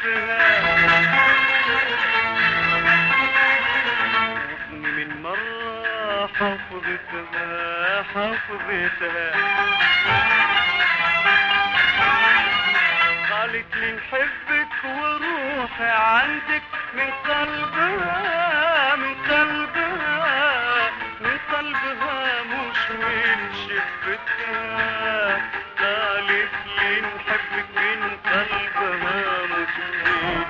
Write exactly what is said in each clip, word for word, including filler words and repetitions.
وابني من مرة حفظتها حفظتها. قالت لي نحبك وروحي عندك من قلبها من قلبها من قلبها مش من شفتها. قالت لي نحبك من قلبها مش من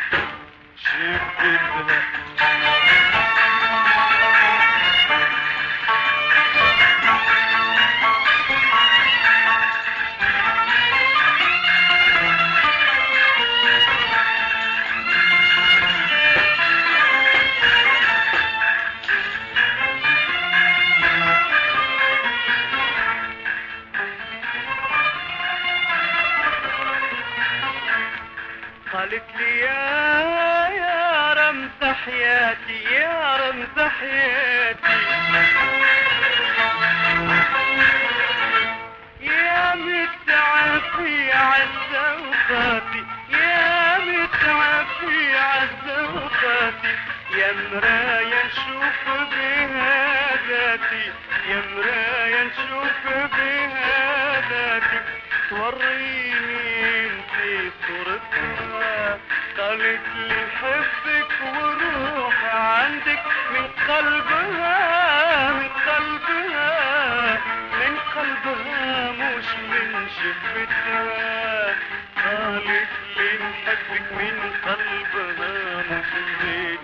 شفتها. قالت لي يا يا رمز حياتي يا رمز حياتي يا متعافي عالزوقاتي يا متعافي عالزوقاتي يا مرايا نشوف بها ذاتي يا مرايا نشوف بها ذاتي توريني انتي صورتها. قالت لي حبك وروح عندك من قلبها من قلبها من قلبها مش من شفتها. قالت لي نحبك من قلبها مش من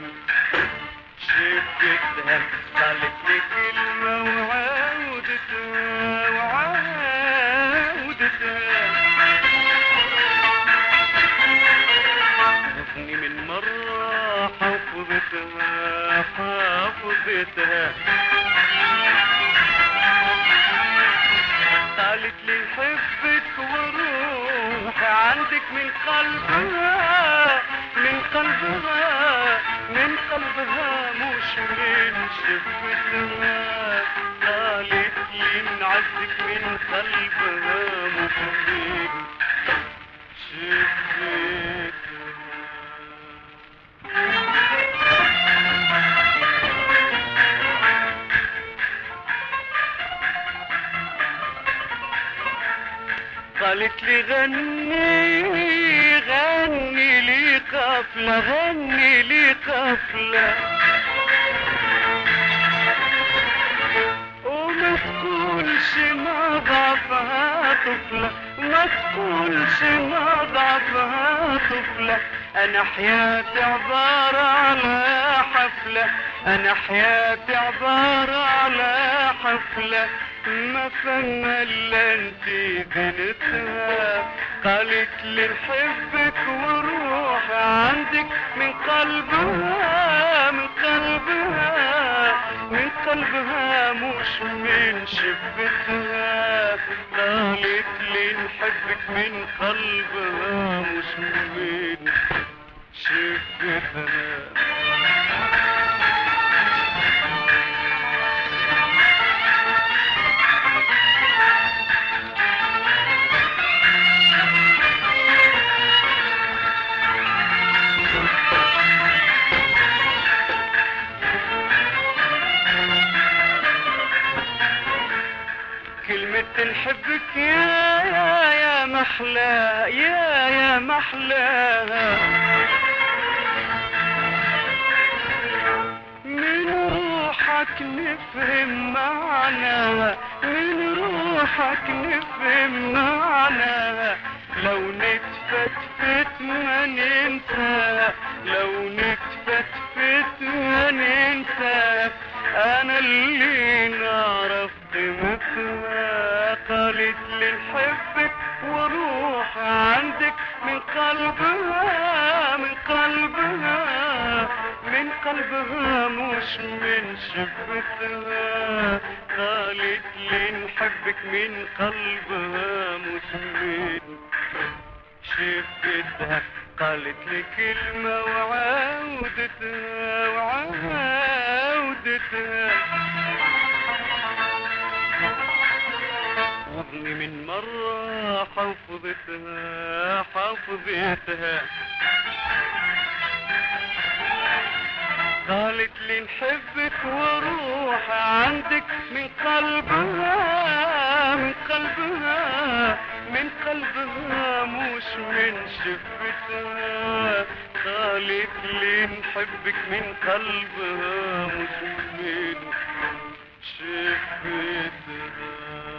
شفتها. قالت لي كلمة وعاودتها وعاودتها. وابني من مرة حفظتها حفظتها. قالت لي نحبك وروح عندك من قلبها من قلبها من قلبها مش من شفتها. قالت لي نعزك من قلبها مش من شفتها. قالت لي غني غني لي قافلة غني لي قافلة وما تقولش ما ضعفها طفلة ما تقولش ما ضعفها طفلة. أنا حياتي عبارة على حفلة أنا حياتي عبارة على حفلة ما فن الا انتي بنتها. قالت لي نحبك وروح عندك من قلبها من قلبها من قلبها مش من شفتها. قالت لي نحبك من قلبها مش من شفتها. كلمة نحبك يا يا يا محلى يا يا محلاها من روحك نفهم معناها من روحك نفهم معناها. لو نتفتفت ما ننساها لو نتفتفت ما ننساها. انا اللي نعرف قيمتها. قالت لي نحبك وروح عندك من قلبها من قلبها من قلبها مش من شفتها. قالت لي نحبك من قلبها مش من شفتها. قالت لي كلمة وعاودتها وعاودتها. وابني من مرة حفظتها حفظتها. قالت لي نحبك وروح عندك من قلبها من قلبها من قلبها مش من شفتها. قالت لي نحبك من قلبها مش من شفتها.